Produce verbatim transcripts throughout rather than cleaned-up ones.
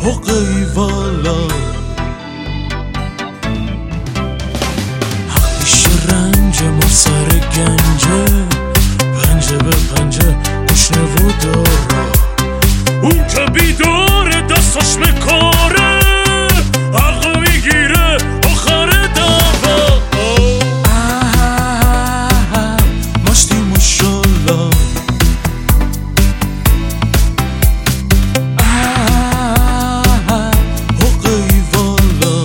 حقی والا حق میشه رنج ما سر گنجه پنجه به پنجه گشنه و داره اون که بیداره دستاش میکاره حق میگیره آخر دعوا ماشتی ماشالله حقی والا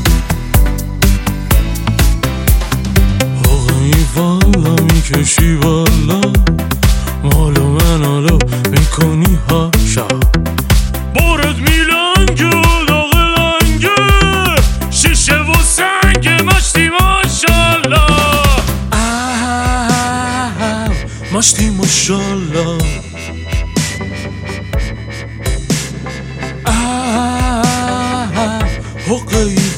حقی والا میکشی والا مالو منالو میکنی هاشا بارد میلنگه و لاغ لنگه شیشه و سنگ مشتی ماشالله مشتی ماشالله حقی